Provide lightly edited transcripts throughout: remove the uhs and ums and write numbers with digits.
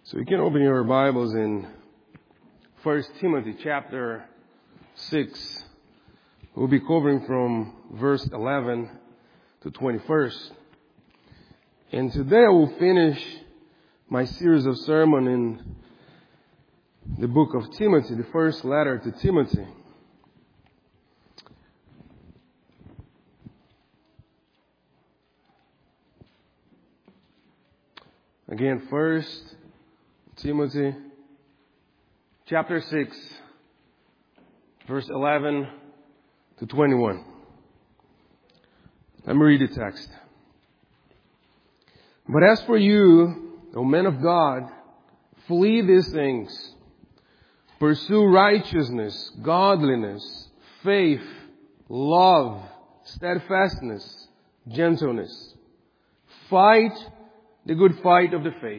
So you can open your Bibles in 1 Timothy chapter 6. We'll be covering from verse 11 to 21st. And today I will finish my series of sermon in the book of Timothy, the first letter to Timothy. Again, 1 Timothy chapter 6, verse 11 to 21. Let me read the text. But as for you, O men of God, flee these things. Pursue righteousness, godliness, faith, love, steadfastness, gentleness. Fight the good fight of the faith.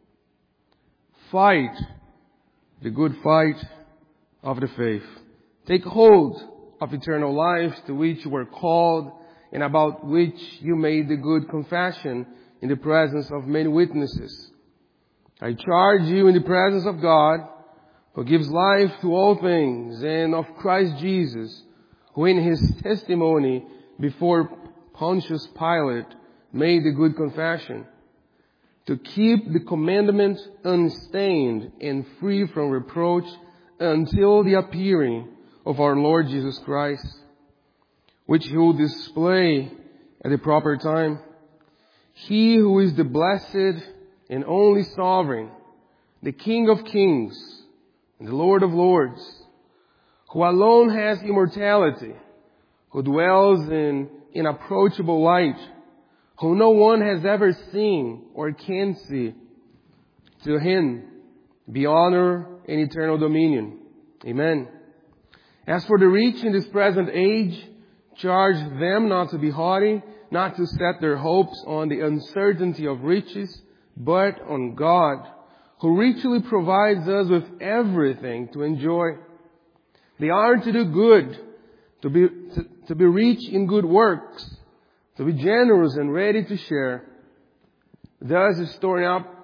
Fight the good fight of the faith. Take hold of eternal life to which you were called and about which you made the good confession in the presence of many witnesses. I charge you in the presence of God, who gives life to all things, and of Christ Jesus, who in his testimony before Pontius Pilate made the good confession, to keep the commandment unstained and free from reproach until the appearing of our Lord Jesus Christ, which he will display at the proper time. He who is the blessed and only sovereign, the King of kings and the Lord of lords, who alone has immortality, who dwells in inapproachable light, who no one has ever seen or can see. To him be honor and eternal dominion. Amen. As for the rich in this present age, charge them not to be haughty, not to set their hopes on the uncertainty of riches, but on God, who richly provides us with everything to enjoy. They are to do good, to be rich in good works, to be generous and ready to share, thus storing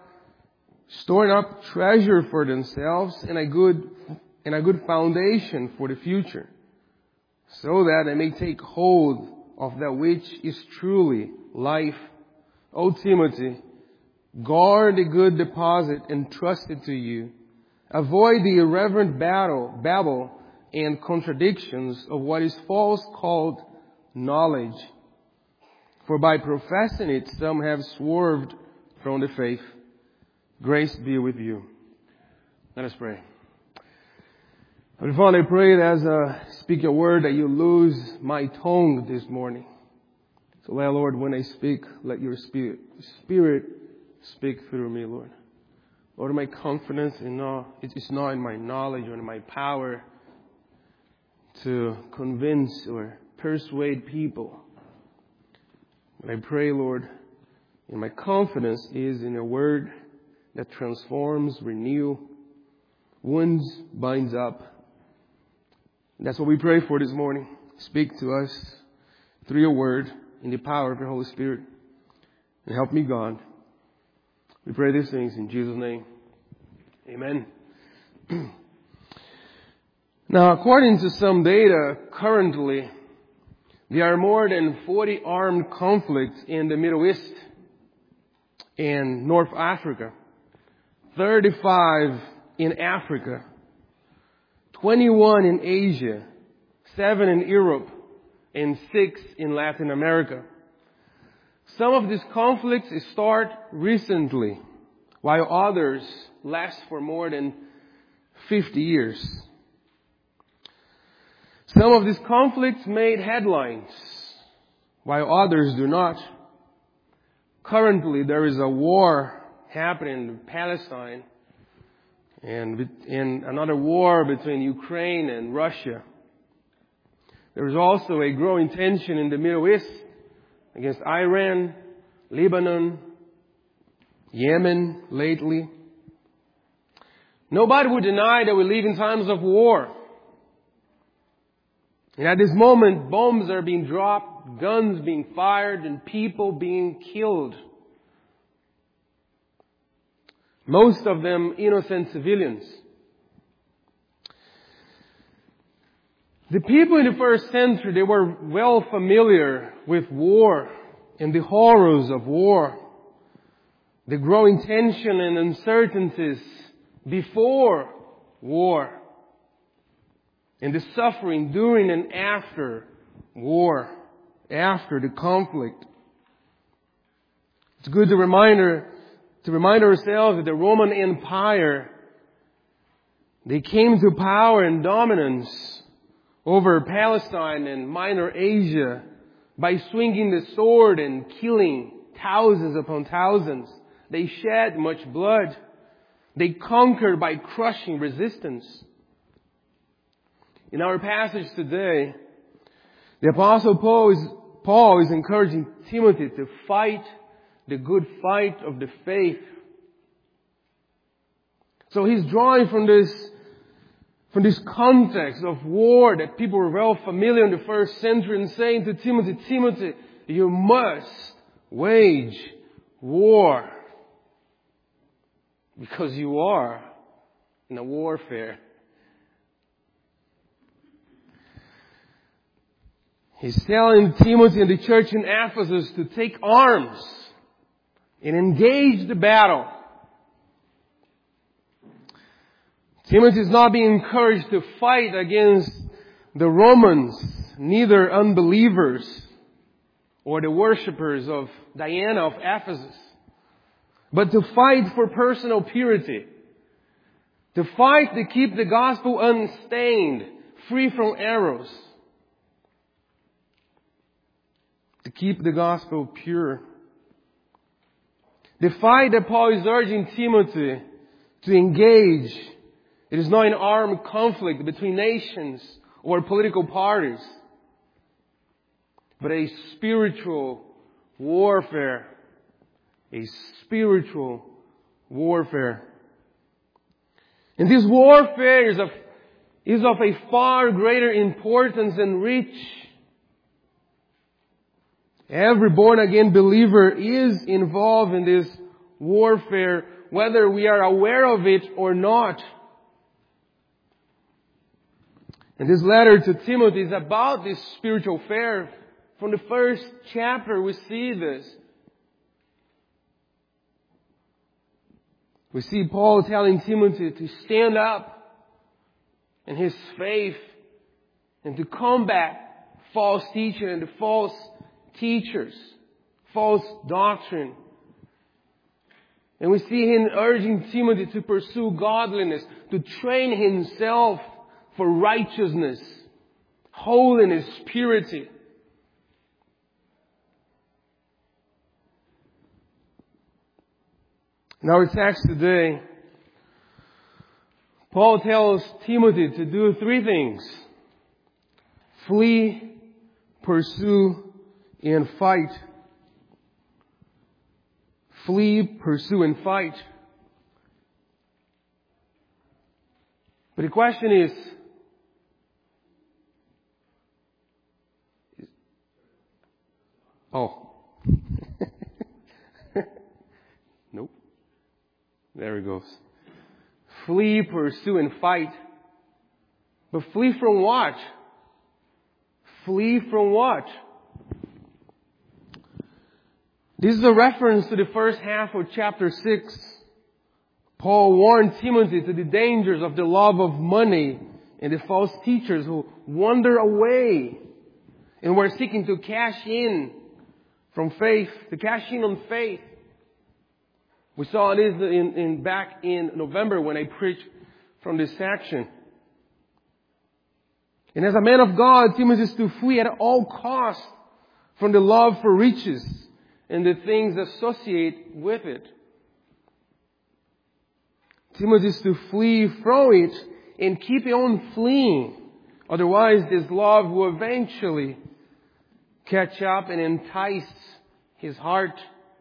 up treasure for themselves and a good foundation for the future, so that they may take hold of that which is truly life. O Timothy, guard the good deposit entrusted to you. Avoid the irreverent babble and contradictions of what is false called knowledge. For by professing it, some have swerved from the faith. Grace be with you. Let us pray. Heavenly Father, I pray that as I speak your word, that you lose my tongue this morning. So, Lord, when I speak, let your spirit speak through me, Lord. Lord, my confidence it's not in my knowledge or in my power to convince or persuade people. But I pray, Lord, and my confidence is in a word that transforms, renews, wounds, binds up. And that's what we pray for this morning. Speak to us through your word in the power of your Holy Spirit. And help me, God. We pray these things in Jesus' name. Amen. Now, according to some data, currently, there are more than 40 armed conflicts in the Middle East and North Africa, 35 in Africa, 21 in Asia, 7 in Europe, and 6 in Latin America. Some of these conflicts start recently, while others last for more than 50 years. Some of these conflicts made headlines, while others do not. Currently, there is a war happening in Palestine and another war between Ukraine and Russia. There is also a growing tension in the Middle East against Iran, Lebanon, Yemen lately. Nobody would deny that we live in times of war. And at this moment, bombs are being dropped, guns being fired, and people being killed. most of them innocent civilians. The people in the first century, they were well familiar with war and the horrors of war, the growing tension and uncertainties before war, and the suffering during and after war, after the conflict. It's good to remind ourselves that the Roman Empire, they came to power and dominance over Palestine and Minor Asia by swinging the sword and killing thousands upon thousands. They shed much blood. They conquered by crushing resistance. In our passage today, the Apostle Paul is encouraging Timothy to fight the good fight of the faith. So he's drawing from this context of war that people were well familiar in the first century and saying to Timothy, Timothy, you must wage war because you are in a warfare. He's telling Timothy and the church in Ephesus to take arms and engage the battle. Timothy is not being encouraged to fight against the Romans, neither unbelievers or the worshippers of Diana of Ephesus, but to fight for personal purity, to fight to keep the gospel unstained, free from errors, to keep the gospel pure. The fight that Paul is urging Timothy to engage, it is not an armed conflict between nations or political parties, but a spiritual warfare. A spiritual warfare. And this warfare is of a far greater importance and reach. Every born-again believer is involved in this warfare, whether we are aware of it or not. And this letter to Timothy is about this spiritual warfare. From the first chapter we see this. We see Paul telling Timothy to stand up in his faith and to combat false teaching and the false teachers, false doctrine. And we see him urging Timothy to pursue godliness, to train himself for righteousness, holiness, purity. In our text today, Paul tells Timothy to do three things: flee, pursue, and fight. Flee, pursue, and fight. But the question is, nope. There it goes. Flee, pursue, and fight. But flee from what? Flee from what? This is a reference to the first half of chapter 6. Paul warned Timothy to the dangers of the love of money and the false teachers who wander away and were seeking to cash in from faith, to cash in on faith. We saw this back in November when I preached from this section. And as a man of God, Timothy is to flee at all costs from the love for riches and the things associated with it. Timothy is to flee from it and keep on fleeing. Otherwise, this love will eventually catch up and entice his heart.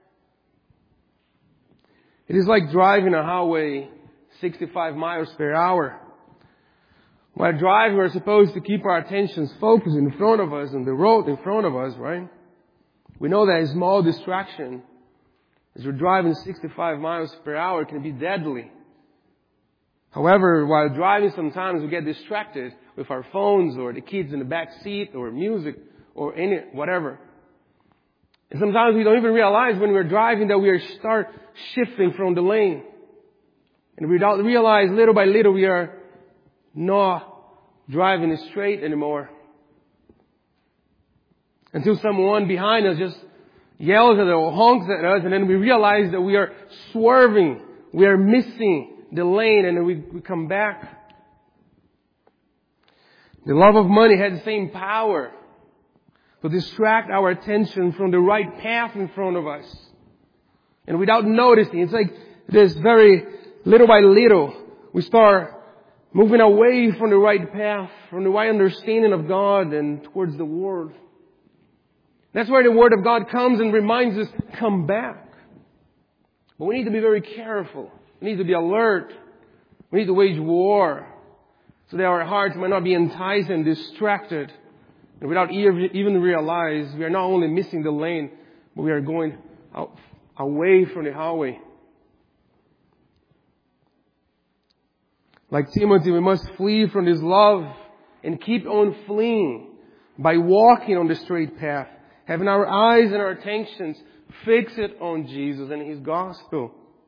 It is like driving a highway 65 miles per hour. While driving, we're supposed to keep our attentions focused in front of us, on the road in front of us, right? We know that a small distraction As we're driving 65 miles per hour, it can be deadly. However, while driving, sometimes we get distracted with our phones or the kids in the back seat or music or whatever. And sometimes we don't even realize when we're driving that we start shifting from the lane. And we don't realize little by little we are not driving straight anymore. Until someone behind us just yells at us or honks at us, and then we realize that we are swerving. We are missing the lane, and then we come back. The love of money has the same power to distract our attention from the right path in front of us. And without noticing, it's like this very little by little, we start moving away from the right path, from the right understanding of God and towards the world. That's where the Word of God comes and reminds us, come back. But we need to be very careful. We need to be alert. We need to wage war so that our hearts might not be enticed and distracted. And without even realize, we are not only missing the lane, but we are going away from the highway. Like Timothy, we must flee from this love and keep on fleeing by walking on the straight path, having our eyes and our attentions fixed on Jesus and His gospel.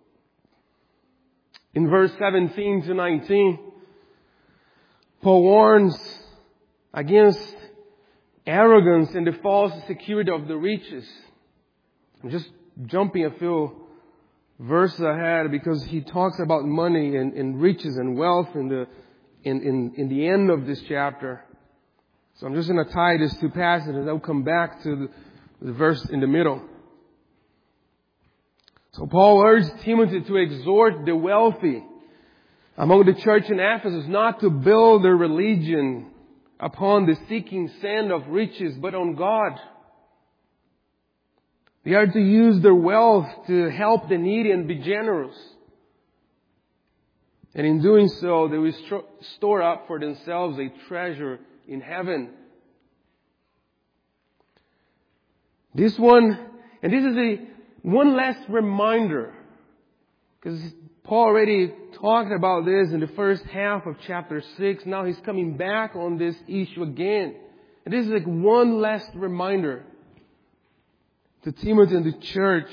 In verse 17 to 19, Paul warns against arrogance and the false security of the riches. I'm just jumping a few verses ahead because he talks about money and riches and wealth in the end of this chapter. So I'm just going to tie these two passages and I'll come back to the verse in the middle. So Paul urged Timothy to exhort the wealthy among the church in Ephesus not to build their religion upon the seeking sand of riches, but on God. They are to use their wealth to help the needy and be generous. And in doing so, they will store up for themselves a treasure in heaven. This is one last reminder, because Paul already talked about this in the first half of chapter 6. Now he's coming back on this issue again. And this is like one last reminder to Timothy and the church.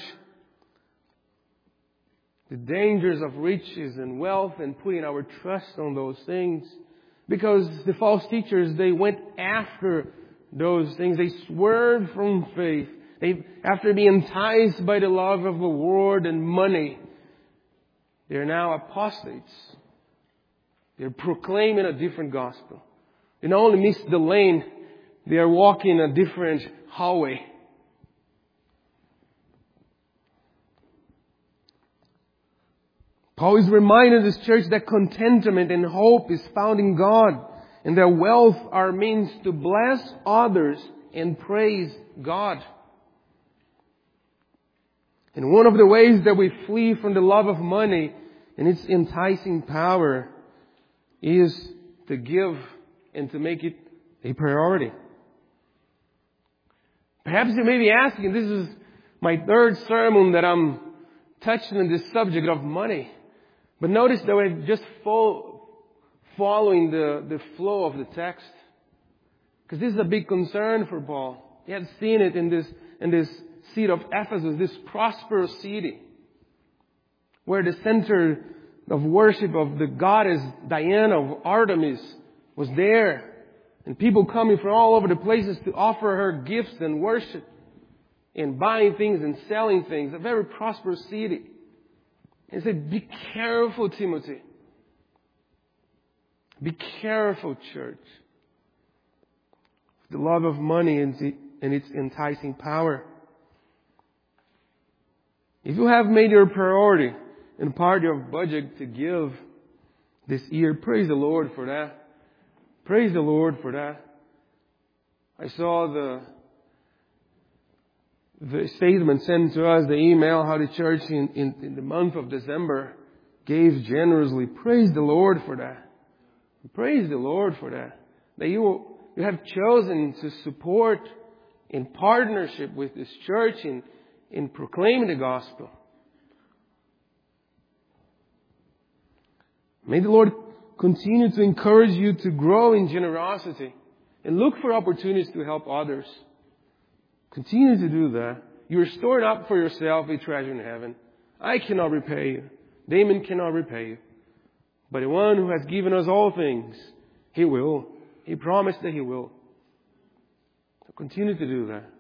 The dangers of riches and wealth and putting our trust on those things. Because the false teachers, they went after those things. They swerved from faith. After being enticed by the love of the world and money, they are now apostates. They're proclaiming a different gospel. They not only miss the lane, they are walking a different highway. Paul is reminding this church that contentment and hope is found in God, and that wealth are means to bless others and praise God. And one of the ways that we flee from the love of money and its enticing power is to give and to make it a priority. Perhaps you may be asking, this is my third sermon that I'm touching on this subject of money. But notice that we're just following the flow of the text. Because this is a big concern for Paul. He had seen it in this city of Ephesus, this prosperous city, where the center of worship of the goddess Diana of Artemis was there. And people coming from all over the places to offer her gifts and worship. And buying things and selling things. A very prosperous city. And he said, be careful, Timothy. Be careful, church. The love of money and its enticing power. If you have made your priority and part of your budget to give this year, praise the Lord for that. Praise the Lord for that. I saw the statement sent to us, the email, how the church in the month of December gave generously. Praise the Lord for that. Praise the Lord for that. That you have chosen to support in partnership with this church in proclaiming the gospel. May the Lord continue to encourage you to grow in generosity and look for opportunities to help others. Continue to do that. You are storing up for yourself a treasure in heaven. I cannot repay you. Damon cannot repay you. But the one who has given us all things, He will. He promised that He will. So continue to do that.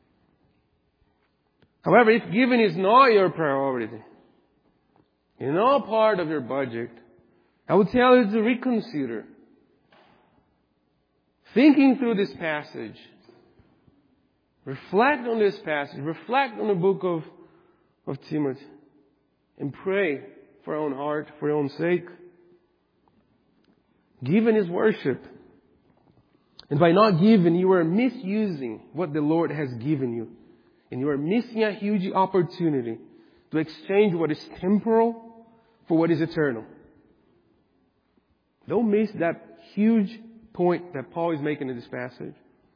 However, if giving is not your priority, and not part of your budget, I would tell you to reconsider. Thinking through this passage, reflect on this passage, reflect on the book of Timothy, and pray for your own heart, for your own sake. Giving is worship. And by not giving, you are misusing what the Lord has given you. And you are missing a huge opportunity to exchange what is temporal for what is eternal. Don't miss that huge point that Paul is making in this passage.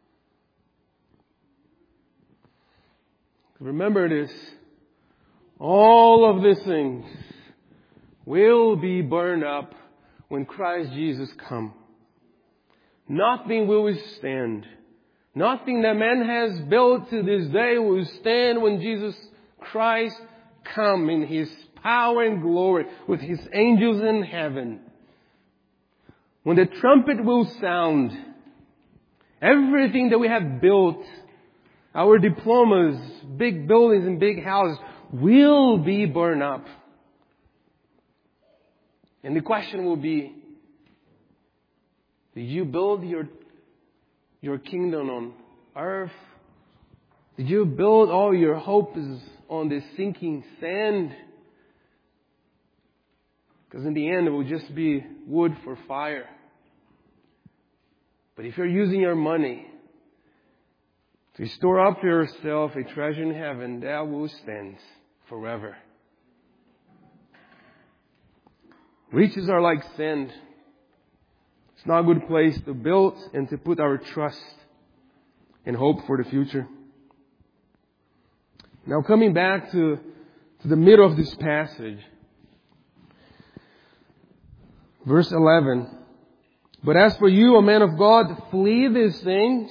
Remember this. All of these things will be burned up when Christ Jesus comes. Nothing will withstand. Nothing that man has built to this day will stand when Jesus Christ comes in His power and glory with His angels in heaven. When the trumpet will sound, everything that we have built, our diplomas, big buildings and big houses, will be burned up. And the question will be, did you build your kingdom on earth? Did you build all your hopes on this sinking sand? Because in the end, it will just be wood for fire. But if you're using your money to store up for yourself a treasure in heaven, that will stand forever. Riches are like sand. It's not a good place to build and to put our trust and hope for the future. Now coming back to the middle of this passage. Verse 11. But as for you, O man of God, flee these things.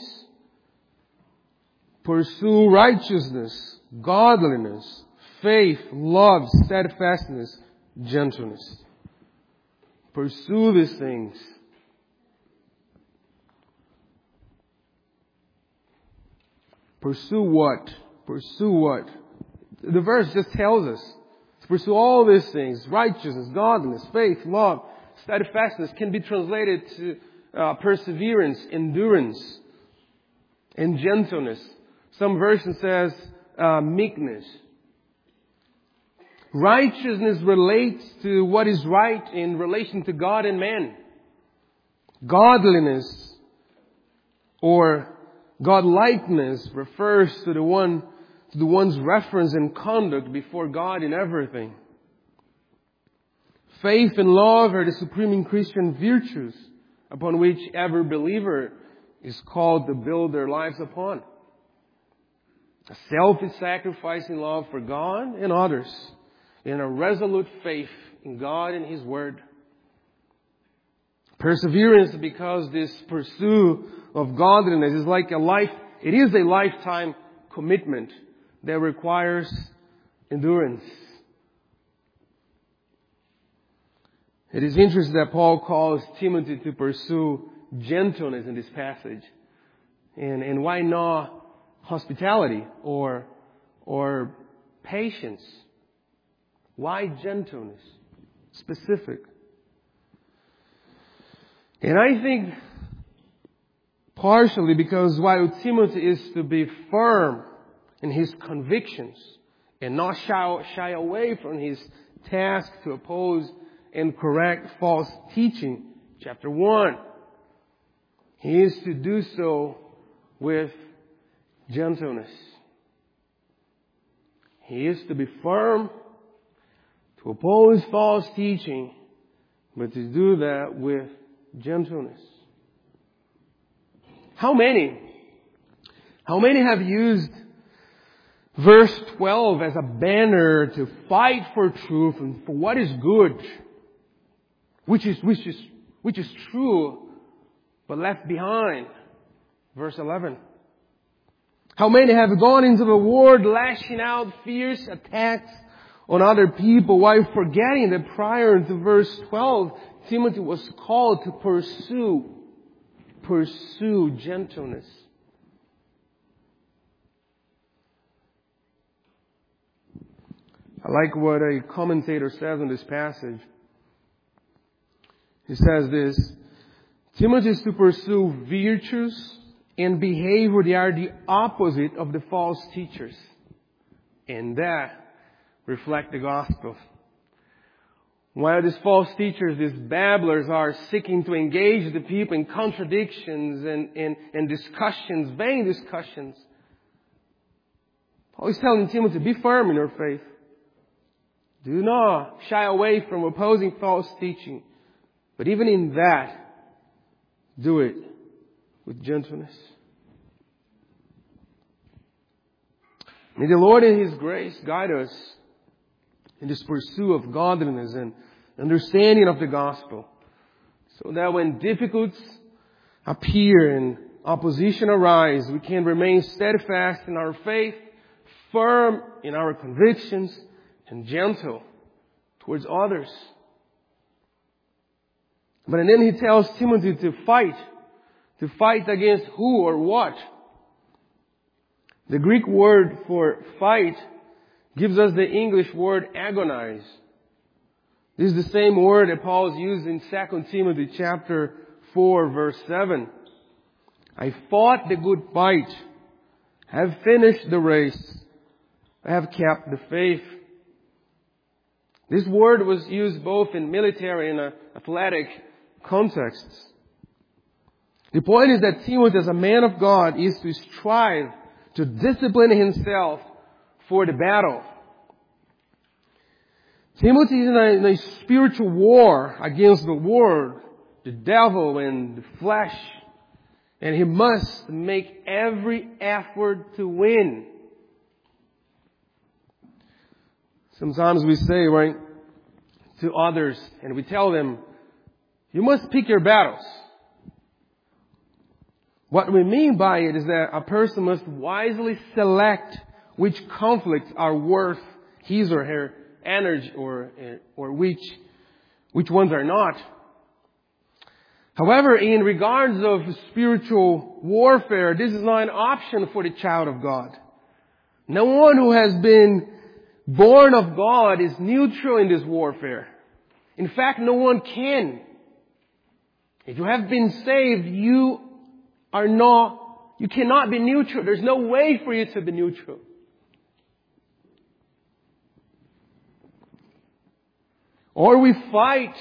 Pursue righteousness, godliness, faith, love, steadfastness, gentleness. Pursue these things. Pursue what? Pursue what? The verse just tells us to pursue all these things. Righteousness, godliness, faith, love, steadfastness can be translated to perseverance, endurance, and gentleness. Some version says meekness. Righteousness relates to what is right in relation to God and man. Godliness or Godlikeness refers to the one's reference and conduct before God in everything. Faith and love are the supreme Christian virtues upon which every believer is called to build their lives upon. A self-sacrificing love for God and others, and a resolute faith in God and His Word. Perseverance, because this pursuit of godliness is like it is a lifetime commitment that requires endurance. It is interesting that Paul calls Timothy to pursue gentleness in this passage. And why not hospitality or patience? Why gentleness? Specific. And I think partially because while Timothy is to be firm in his convictions and not shy away from his task to oppose and correct false teaching, chapter 1, he is to do so with gentleness. He is to be firm, to oppose false teaching, but to do that with gentleness. How many have used verse 12 as a banner to fight for truth and for what is good? which is true, but left behind. Verse 11. How many have gone into the world lashing out fierce attacks on other people while forgetting that prior to verse 12, Timothy was called to pursue gentleness. I like what a commentator says on this passage. He says this: Timothy is to pursue virtues and behavior that are the opposite of the false teachers. And that reflect the gospel. While these false teachers, these babblers, are seeking to engage the people in contradictions and discussions, vain discussions, Paul is telling Timothy, be firm in your faith. Do not shy away from opposing false teaching. But even in that, do it with gentleness. May the Lord in His grace guide us in this pursuit of godliness and understanding of the gospel, so that when difficulties appear and opposition arise, we can remain steadfast in our faith, firm in our convictions, and gentle towards others. But then he tells Timothy to fight against who or what. The Greek word for fight gives us the English word agonize. This is the same word that Paul used in 2 Timothy chapter 4 verse 7. I fought the good fight, have finished the race, I have kept the faith. This word was used both in military and athletic contexts. The point is that Timothy, as a man of God, is to strive to discipline himself for the battle. Timothy is in a spiritual war against the world, the devil, and the flesh. And he must make every effort to win. Sometimes we say, right, to others, and we tell them, you must pick your battles. What we mean by it is that a person must wisely select which conflicts are worth his or her energy or which ones are not. However, in regards of spiritual warfare, this is not an option for the child of God. No one who has been born of God is neutral in this warfare. In fact, no one can. If you have been saved, you cannot be neutral. There's no way for you to be neutral. Or we fight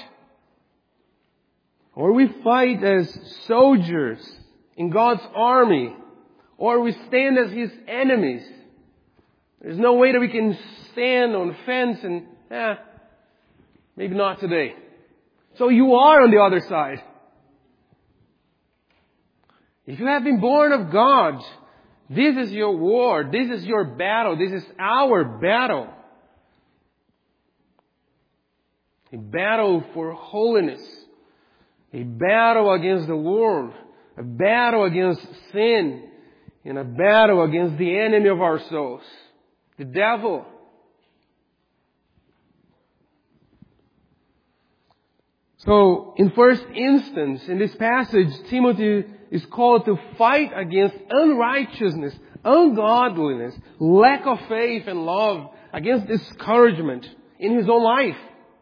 as soldiers in God's army, or we stand as His enemies. There's no way that we can stand on the fence and, maybe not today. So you are on the other side. If you have been born of God, this is your war. This is your battle. This is our battle. A battle for holiness. A battle against the world. A battle against sin. And a battle against the enemy of our souls, the devil. So, in first instance, in this passage, Timothy is called to fight against unrighteousness, ungodliness, lack of faith and love, against discouragement in his own life.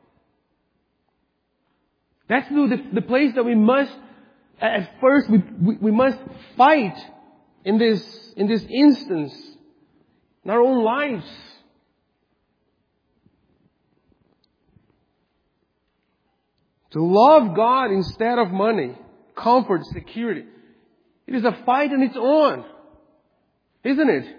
That's the place that we must, at first, we must fight in this instance, in our own lives. To love God instead of money, comfort, security. It is a fight on its own. Isn't it?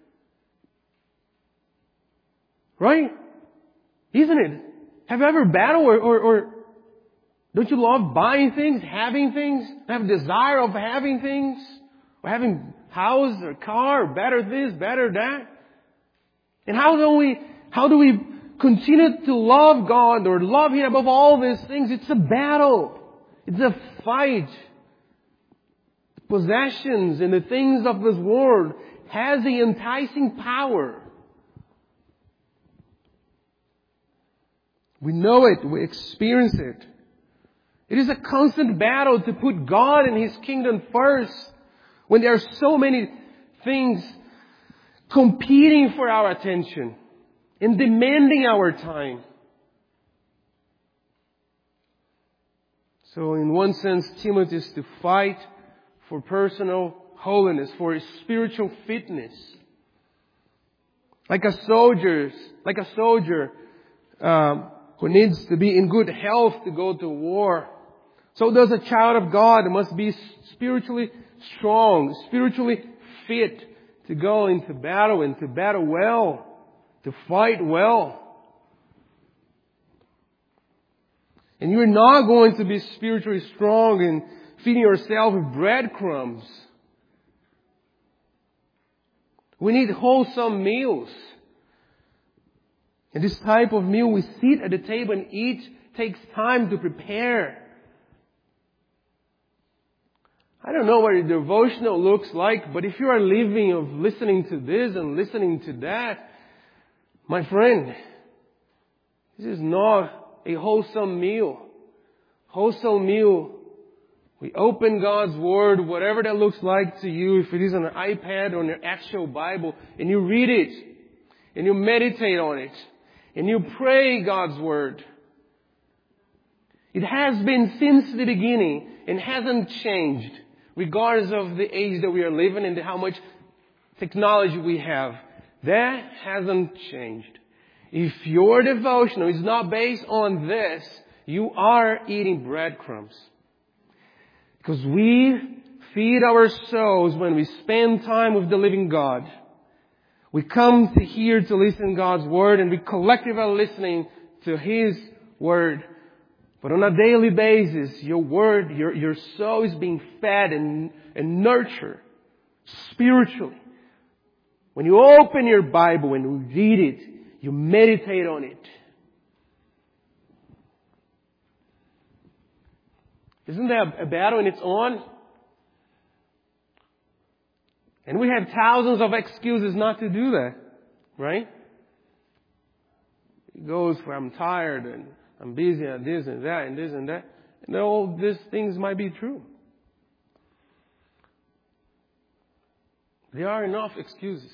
Right? Isn't it? Have you ever battled or don't you love buying things, having things, have a desire of having things, or having house or car, or better this, better that? And how do we continue to love God or love Him above all these things, it's a battle. It's a fight. Possessions and the things of this world has the enticing power. We know it. We experience it. It is a constant battle to put God and His kingdom first when there are so many things competing for our attention and demanding our time. So in one sense, Timothy is to fight for personal holiness, for spiritual fitness. Like a soldier who needs to be in good health to go to war. So does a child of God must be spiritually strong, spiritually fit to go into battle and to battle well, to fight well. And you're not going to be spiritually strong and feeding yourself with breadcrumbs. We need wholesome meals. And this type of meal we sit at the table and eat takes time to prepare. I don't know what your devotional looks like, but if you are living of listening to this and listening to that, my friend, this is not a wholesome meal. Wholesome meal, we open God's Word, whatever that looks like to you, if it is on an iPad or on your actual Bible, and you read it, and you meditate on it, and you pray God's Word. It has been since the beginning and hasn't changed, regardless of the age that we are living and how much technology we have. That hasn't changed. If your devotional is not based on this, you are eating breadcrumbs. Because we feed our souls when we spend time with the living God. We come to here to listen to God's Word, and we collectively are listening to His Word. But on a daily basis, your Word, your soul is being fed and nurtured spiritually. When you open your Bible and you read it, you meditate on it. Isn't that a battle in its own? And we have thousands of excuses not to do that, right? It goes for I'm tired and I'm busy and this and that and this and that. And all these things might be true. There are enough excuses.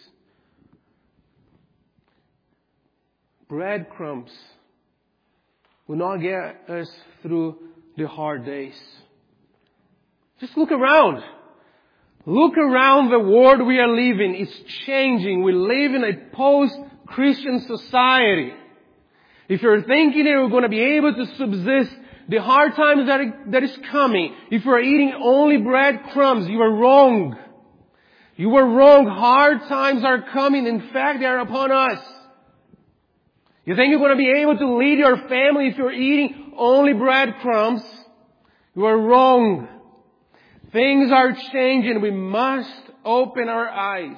Breadcrumbs will not get us through the hard days. Just look around. Look around the world we are living. It's changing. We live in a post-Christian society. If you're thinking that you're going to be able to subsist the hard times that is coming, if you're eating only breadcrumbs, you are wrong. You are wrong. Hard times are coming. In fact, they are upon us. You think you're going to be able to lead your family if you're eating only breadcrumbs? You are wrong. Things are changing. We must open our eyes.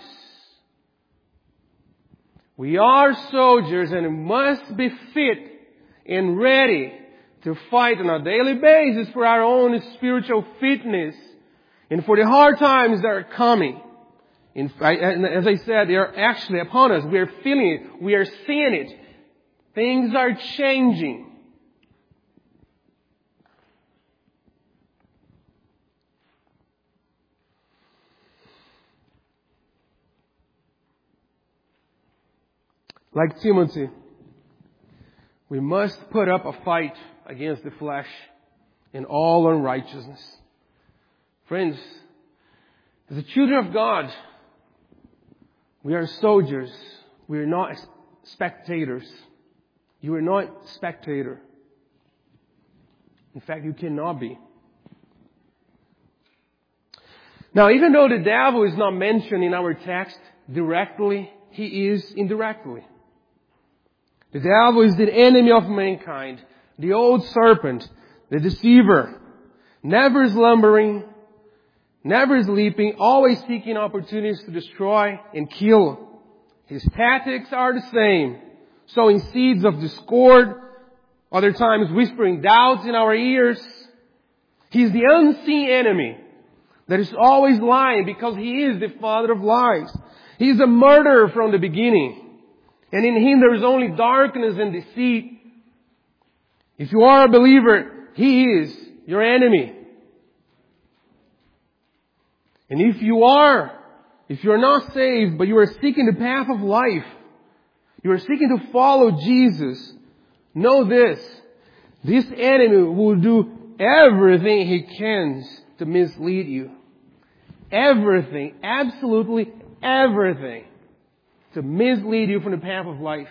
We are soldiers and must be fit and ready to fight on a daily basis for our own spiritual fitness and for the hard times that are coming. In fact, as I said, they are actually upon us. We are feeling it. We are seeing it. Things are changing. Like Timothy, we must put up a fight against the flesh and all unrighteousness. Friends, as the children of God, we are soldiers. We are not spectators. You are not a spectator. In fact, you cannot be. Now, even though the devil is not mentioned in our text directly, he is indirectly. The devil is the enemy of mankind, the old serpent, the deceiver, never slumbering, never sleeping, always seeking opportunities to destroy and kill. His tactics are the same. sowing seeds of discord, other times whispering doubts in our ears. He's the unseen enemy that is always lying because he is the father of lies. He's a murderer from the beginning. And in him there is only darkness and deceit. If you are a believer, he is your enemy. And if you're not saved, but you are seeking the path of life, you are seeking to follow Jesus, know this. This enemy will do everything he can to mislead you. Everything, absolutely everything, to mislead you from the path of life.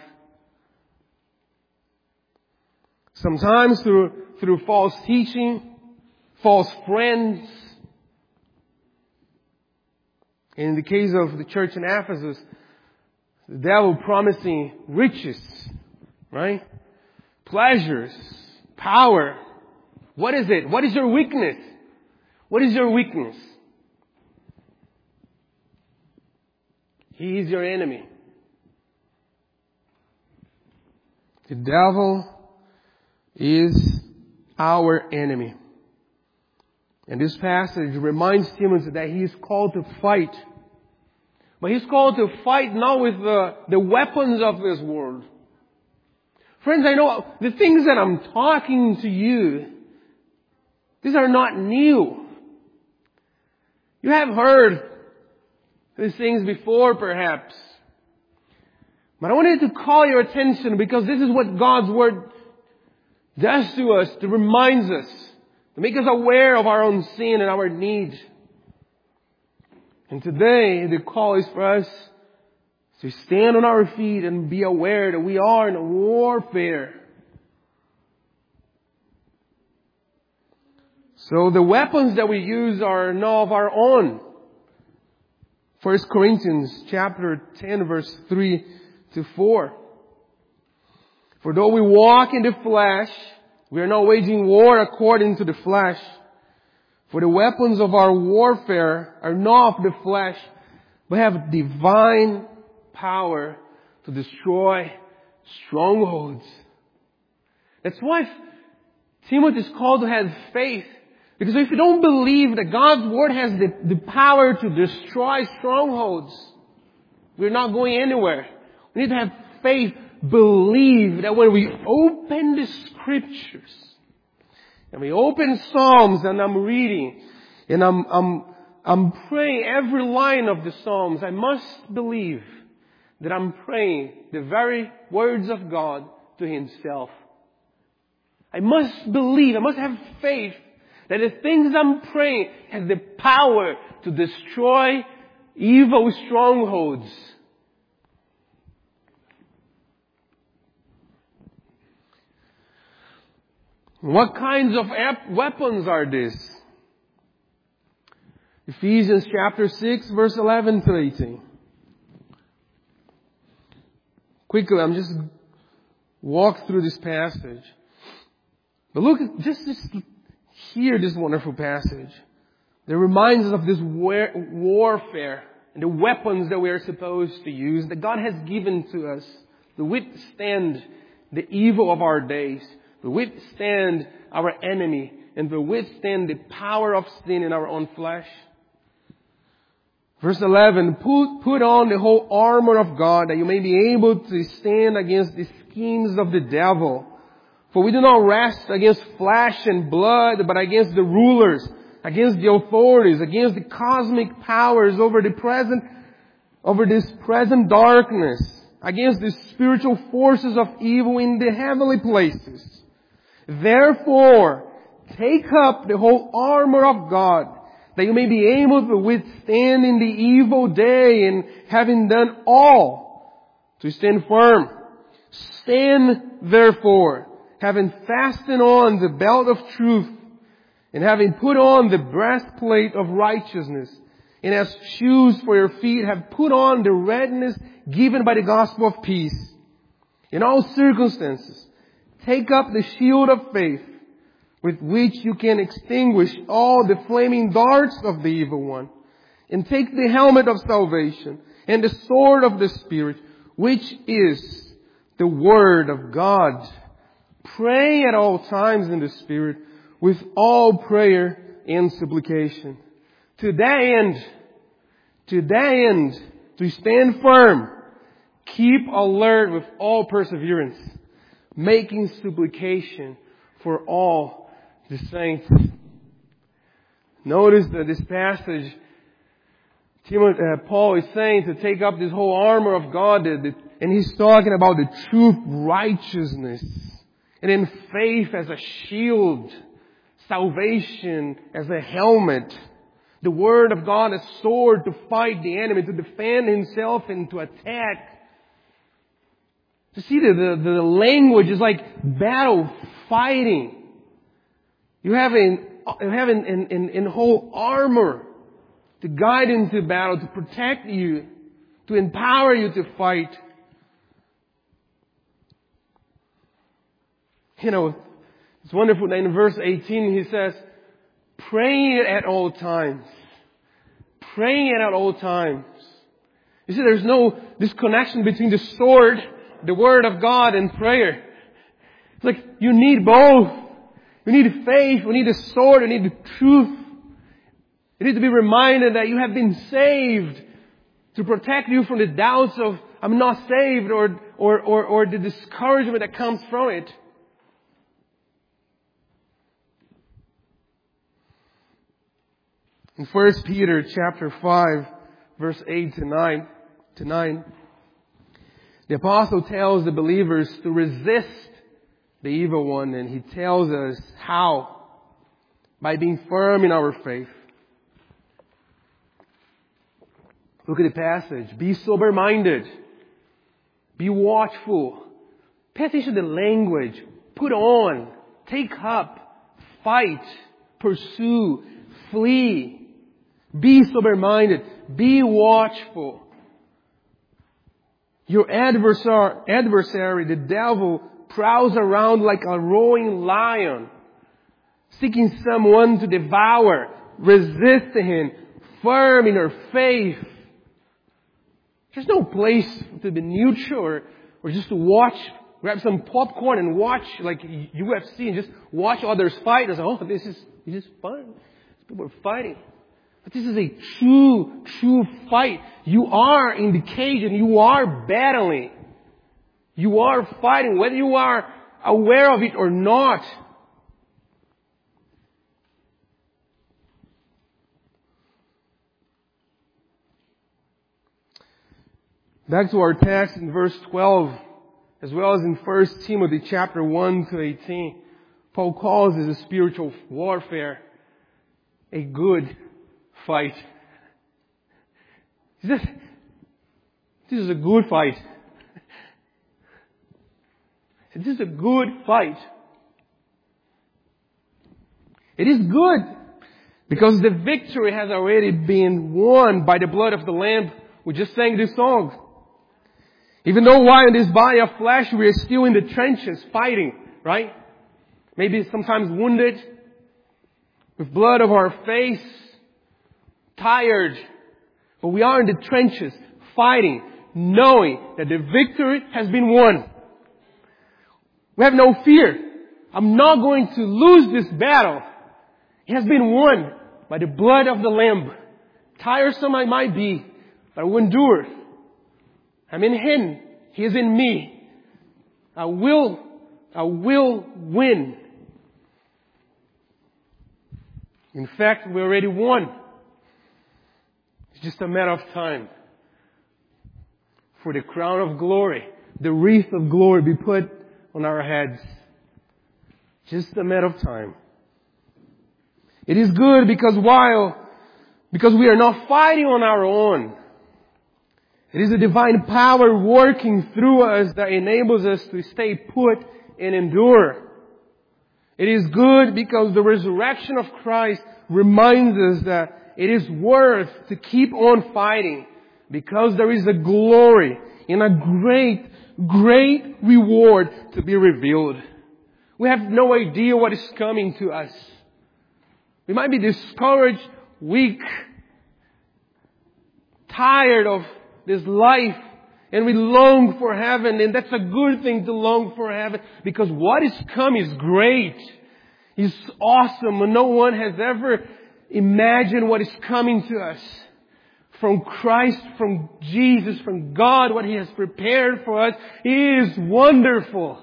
Sometimes through false teaching, false friends. In the case of the church in Ephesus, the devil promising riches, right? Pleasures, power. What is it? What is your weakness? What is your weakness? He is your enemy. The devil is our enemy. And this passage reminds Timothy that he is called to fight. But he's called to fight not with the weapons of this world. Friends, I know the things that I'm talking to you, these are not new. You have heard these things before, perhaps. But I wanted to call your attention because this is what God's Word does to us, to remind us, to make us aware of our own sin and our need. And today, the call is for us to stand on our feet and be aware that we are in a warfare. So the weapons that we use are not of our own. 1 Corinthians chapter 10 verse 3 to 4. For though we walk in the flesh, we are not waging war according to the flesh. For the weapons of our warfare are not of the flesh, but have divine power to destroy strongholds. That's why Timothy is called to have faith. Because if you don't believe that God's Word has the power to destroy strongholds, we're not going anywhere. We need to have faith, believe that when we open the Scriptures, and we open Psalms and I'm reading, and I'm praying every line of the Psalms, I must believe that I'm praying the very words of God to Himself. I must believe, I must have faith that the things I'm praying have the power to destroy evil strongholds. What kinds of weapons are these? Ephesians chapter 6 verse 11 to 18. Quickly, I'm just walk through this passage. But look, just hear this wonderful passage that reminds us of this warfare and the weapons that we are supposed to use, that God has given to us to withstand the evil of our days, to withstand our enemy, and to withstand the power of sin in our own flesh. Verse 11, put on the whole armor of God that you may be able to stand against the schemes of the devil. For we do not wrestle against flesh and blood, but against the rulers, against the authorities, against the cosmic powers over this present darkness, against the spiritual forces of evil in the heavenly places. Therefore, take up the whole armor of God, that you may be able to withstand in the evil day, and having done all, to stand firm. Stand therefore, having fastened on the belt of truth, and having put on the breastplate of righteousness, and as shoes for your feet have put on the readiness given by the gospel of peace. In all circumstances, take up the shield of faith, with which you can extinguish all the flaming darts of the evil one, and take the helmet of salvation and the sword of the Spirit, which is the Word of God. Praying at all times in the Spirit with all prayer and supplication. To that end, to stand firm, keep alert with all perseverance, making supplication for all the saints. Notice that this passage, Paul is saying to take up this whole armor of God, and he's talking about the true righteousness, and then faith as a shield, salvation as a helmet, the Word of God as a sword to fight the enemy, to defend himself and to attack. You see, the language is like battle fighting. You have in whole armor to guide into battle, to protect you, to empower you to fight. You know, it's wonderful that in verse 18 he says, praying at all times. Praying at all times. You see, there's no disconnection between the sword, the Word of God, and prayer. It's like you need both. You need faith, you need the sword, you need the truth. You need to be reminded that you have been saved to protect you from the doubts of, I'm not saved, or the discouragement that comes from it. In 1 Peter chapter 5, verse 8 to 9, the apostle tells the believers to resist the evil one, and he tells us how. By being firm in our faith. Look at the passage. Be sober-minded. Be watchful. Pay attention to the language. Put on. Take up. Fight. Pursue. Flee. Be sober-minded. Be watchful. Your adversary, the devil, prowls around like a roaring lion, seeking someone to devour. Resist him, firm in your faith. There's no place to be neutral or just to watch, grab some popcorn and watch like UFC and just watch others fight and say, oh, this is fun. People are fighting. But this is a true fight. You are in the cage and you are battling. You are fighting, whether you are aware of it or not. Back to our text in verse 12, as well as in 1 Timothy chapter 1 to 18. Paul calls this a spiritual warfare, a good fight. This is a good fight. This is a good fight. It is good because the victory has already been won by the blood of the Lamb. We just sang this song. Even though while in this body of flesh we are still in the trenches fighting, right? Maybe sometimes wounded, with blood of our face, tired. But we are in the trenches fighting, knowing that the victory has been won. We have no fear. I'm not going to lose this battle. It has been won by the blood of the Lamb. Tiresome I might be, but I will endure. I'm in Him. He is in me. I will win. In fact, we already won. It's just a matter of time for the crown of glory, the wreath of glory be put on our heads. Just a matter of time. It is good because we are not fighting on our own. It is a divine power working through us that enables us to stay put and endure. It is good because the resurrection of Christ reminds us that it is worth to keep on fighting because there is a glory and a great reward to be revealed. We have no idea what is coming to us. We might be discouraged, weak, tired of this life, And we long for heaven, and that's a good thing to long for heaven, because what is come is great. It's awesome, and no one has ever imagined what is coming to us. From Christ, from Jesus, from God, what He has prepared for us is wonderful.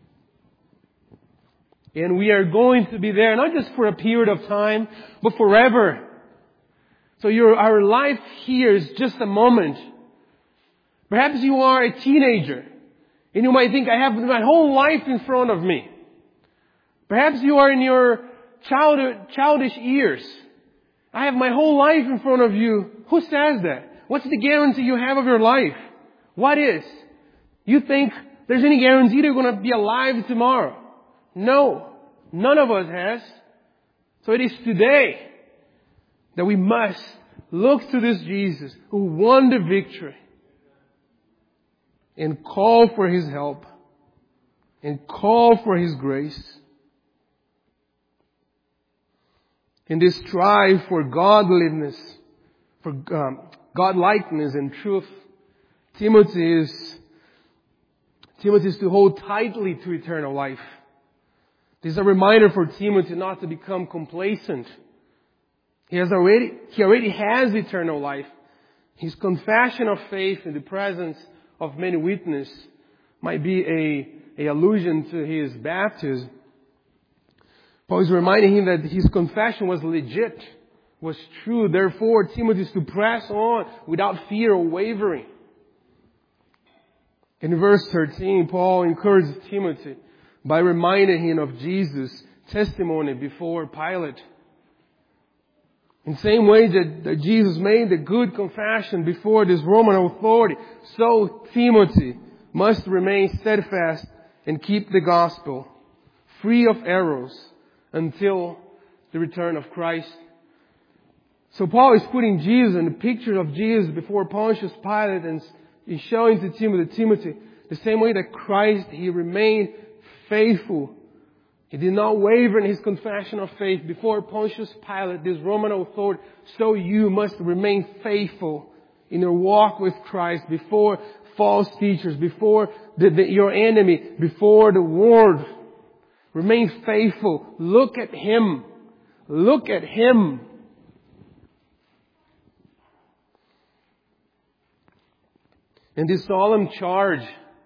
And we are going to be there, not just for a period of time, but forever. So our life here is just a moment. Perhaps you are a teenager, and you might think, I have my whole life in front of me. Perhaps you are in your childish years. I have my whole life in front of you. Who says that? What's the guarantee you have of your life? What is? You think there's any guarantee you're going to be alive tomorrow? No. None of us has. So it is today that we must look to this Jesus who won the victory and call for His help and call for His grace. In this strive for godliness, for godlikeness and truth, Timothy is to hold tightly to eternal life. This is a reminder for Timothy not to become complacent. He already has eternal life. His confession of faith in the presence of many witnesses might be a allusion to his baptism. Paul is reminding him that his confession was legit, was true. Therefore, Timothy is to press on without fear or wavering. In verse 13, Paul encourages Timothy by reminding him of Jesus' testimony before Pilate. In the same way that Jesus made the good confession before this Roman authority, so Timothy must remain steadfast and keep the gospel free of errors until the return of Christ. So Paul is putting Jesus and the picture of Jesus before Pontius Pilate and is showing to Timothy the same way that Christ, He remained faithful. He did not waver in His confession of faith before Pontius Pilate, this Roman authority. So you must remain faithful in your walk with Christ before false teachers, before your enemy, before the world. Remain faithful. Look at Him. Look at Him. And this solemn charge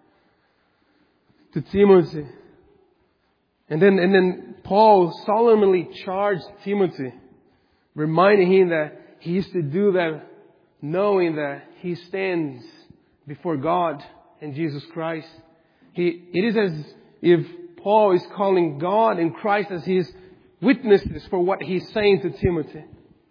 to Timothy. And then Paul solemnly charged Timothy, reminding him that he is to do that knowing that he stands before God and Jesus Christ. It is as if Paul is calling God and Christ as his witnesses for what he's saying to Timothy.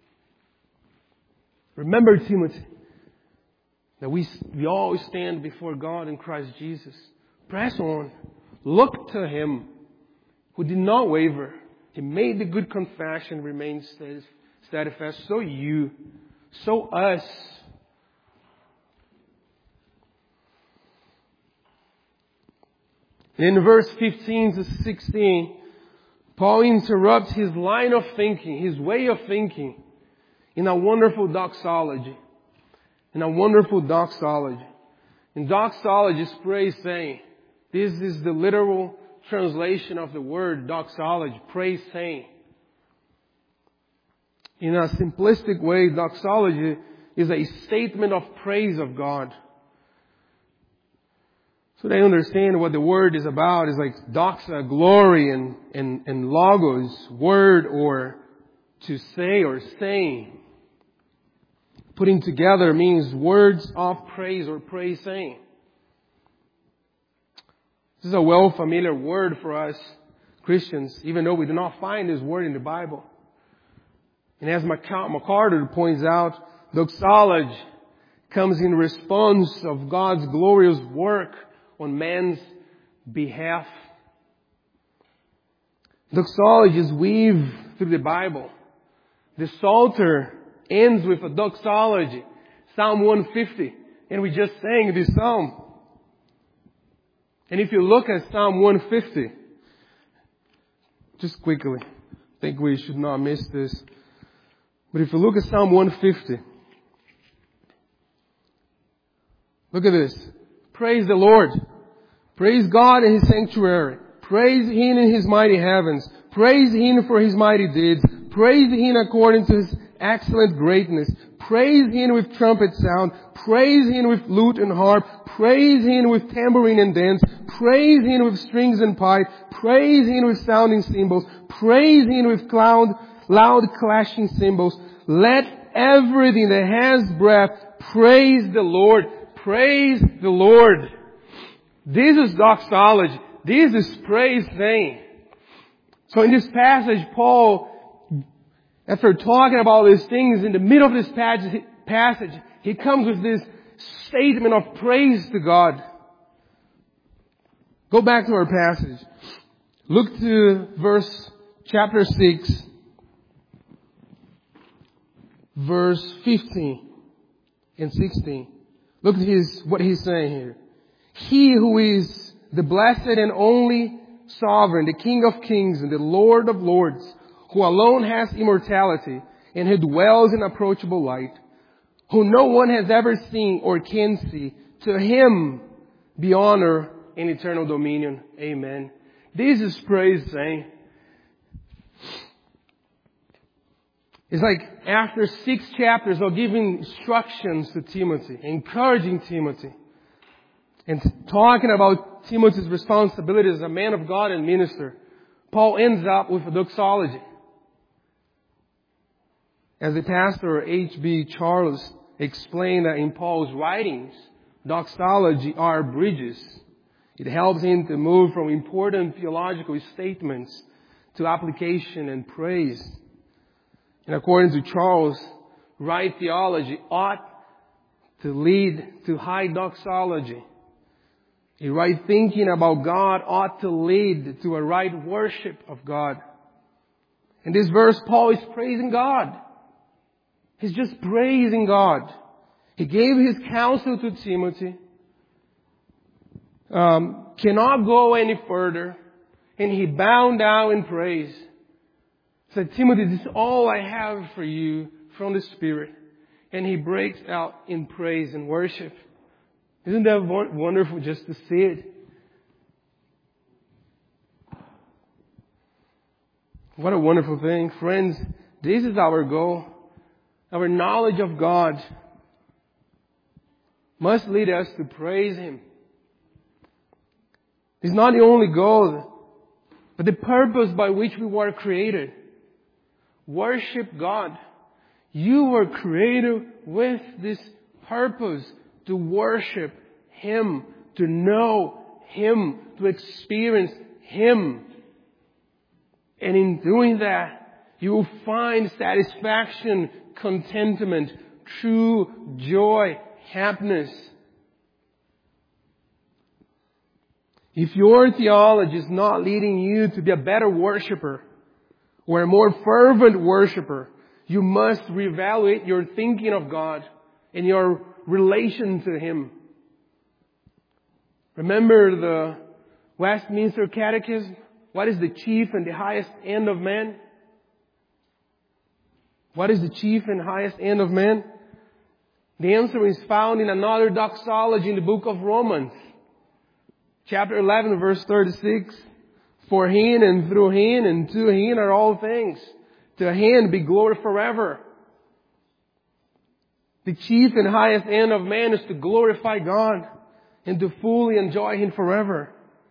Remember, Timothy, that we always stand before God and Christ Jesus. Press on. Look to Him who did not waver. He made the good confession, remained steadfast. So you, so us. In verse 15 to 16, Paul interrupts his line of thinking, his way of thinking, in a wonderful doxology. In doxology is praise saying. This is the literal translation of the word doxology, praise saying. In a simplistic way, doxology is a statement of praise of God. So they understand what the word is about. It's like doxa, glory, and logos, word or to say or saying. Putting together means words of praise or praise saying. This is a well familiar word for us Christians, even though we do not find this word in the Bible. And as MacArthur points out, doxology comes in response of God's glorious work on man's behalf. Doxology is weaved through the Bible. The Psalter ends with a doxology, Psalm 150, and we just sang this psalm. And if you look at Psalm 150, just quickly, I think we should not miss this. But if you look at Psalm 150, Look at this. Praise the Lord. Praise God in His sanctuary. Praise Him in His mighty heavens. Praise Him for His mighty deeds. Praise Him according to His excellent greatness. Praise Him with trumpet sound. Praise Him with lute and harp. Praise Him with tambourine and dance. Praise Him with strings and pipe. Praise Him with sounding cymbals. Praise Him with loud clashing cymbals. Let everything that has breath praise the Lord. Praise the Lord. This is doxology. This is praise saying. So in this passage, Paul, after talking about these things, in the middle of this passage, he comes with this statement of praise to God. Go back to our passage. Look to chapter 6, verse 15 and 16. Look at what he's saying here. He who is the blessed and only sovereign, the King of kings and the Lord of lords, who alone has immortality and who dwells in approachable light, who no one has ever seen or can see, to Him be honor and eternal dominion. Amen. This is praise saying. It's like after 6 chapters of giving instructions to Timothy, encouraging Timothy, and talking about Timothy's responsibility as a man of God and minister, Paul ends up with a doxology. As the pastor H.B. Charles explained that in Paul's writings, doxology are bridges. It helps him to move from important theological statements to application and praise. And according to Charles, right theology ought to lead to high doxology. A right thinking about God ought to lead to a right worship of God. In this verse, Paul is praising God. He's just praising God. He gave his counsel to Timothy. Cannot go any further. And he bowed down in praise. Said, Timothy, this is all I have for you from the Spirit. And he breaks out in praise and worship. Isn't that wonderful just to see it? What a wonderful thing. Friends, this is our goal. Our knowledge of God must lead us to praise Him. It's not the only goal, but the purpose by which we were created. Worship God. You were created with this purpose to worship Him, to know Him, to experience Him. And in doing that, you will find satisfaction, contentment, true joy, happiness. If your theology is not leading you to be a better worshiper or a more fervent worshiper, you must reevaluate your thinking of God and your relation to Him. Remember the Westminster Catechism? What is the chief and the highest end of man? What is the chief and highest end of man? The answer is found in another doxology in the book of Romans. Chapter 11, verse 36. For Him and through Him and to Him are all things. To Him be glory forever. The chief and highest end of man is to glorify God and to fully enjoy Him forever.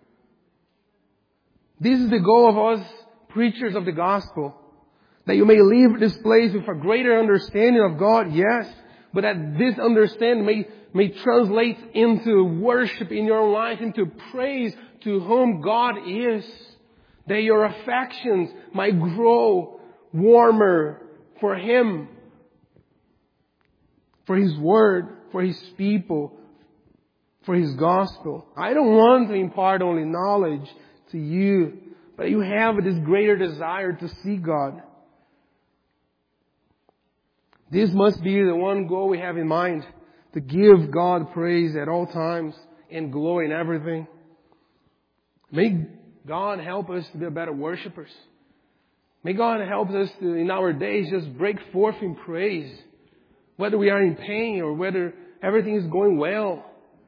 This is the goal of us preachers of the gospel. That you may leave this place with a greater understanding of God, yes. But that this understanding may translate into worship in your life, into praise to whom God is. That your affections might grow warmer for Him, for His Word, for His people, for His gospel. I don't want to impart only knowledge to you, but you have this greater desire to see God. This must be the one goal we have in mind, to give God praise at all times and glory in everything. May God help us to be better worshipers. May God help us to, in our days, just break forth in praise. Whether we are in pain or whether everything is going well.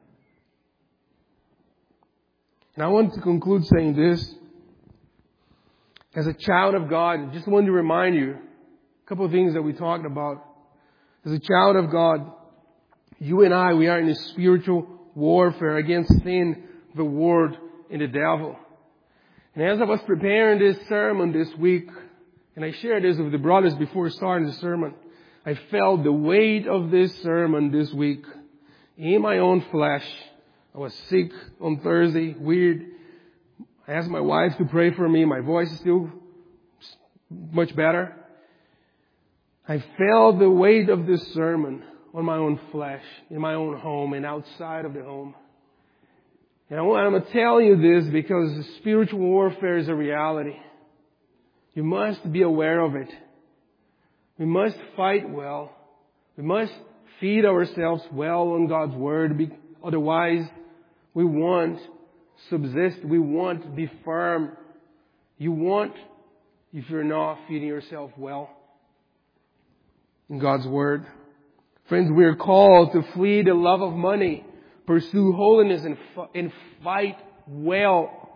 And I want to conclude saying this. As a child of God, I just wanted to remind you a couple of things that we talked about. As a child of God, you and I, we are in a spiritual warfare against sin, the world, and the devil. And as I was preparing this sermon this week, and I shared this with the brothers before starting the sermon, I felt the weight of this sermon this week in my own flesh. I was sick on Thursday, weird. I asked my wife to pray for me. My voice is still much better. I felt the weight of this sermon on my own flesh, in my own home and outside of the home. And I'm going to tell you this because spiritual warfare is a reality. You must be aware of it. We must fight well. We must feed ourselves well on God's Word. Otherwise, we won't subsist. We won't be firm. You won't if you're not feeding yourself well in God's Word. Friends, we are called to flee the love of money, pursue holiness, and fight well.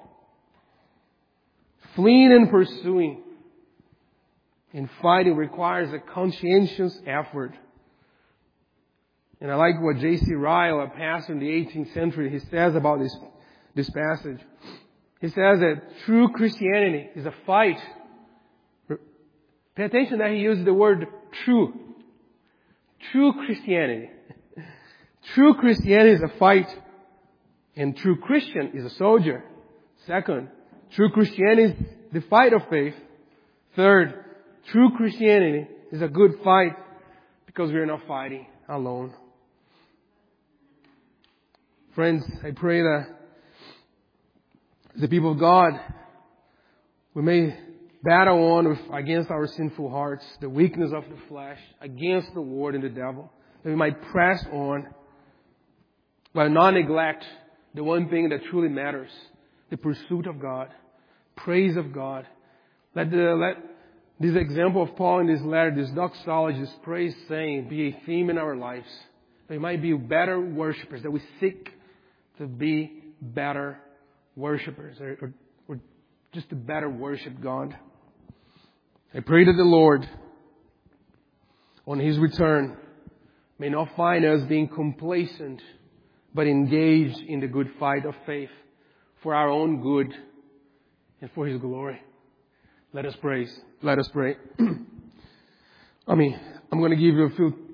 Fleeing and pursuing and fighting requires a conscientious effort. And I like what J.C. Ryle, a pastor in the 18th century, he says about this passage. He says that true Christianity is a fight. Pay attention that he uses the word true. True Christianity. True Christianity is a fight. And true Christian is a soldier. Second, true Christianity is the fight of faith. Third, true Christianity is a good fight because we are not fighting alone. Friends, I pray that the people of God, we may battle on against our sinful hearts, the weakness of the flesh, against the world and the devil. That we might press on while not neglect the one thing that truly matters, the pursuit of God, praise of God. Let this example of Paul in this letter, this doxology, this praise saying, be a theme in our lives. That we might be better worshipers, that we seek to be better worshipers, or just to better worship God. I pray that the Lord, on His return, may not find us being complacent, but engaged in the good fight of faith for our own good and for His glory. Let us pray. I'm going to give you a few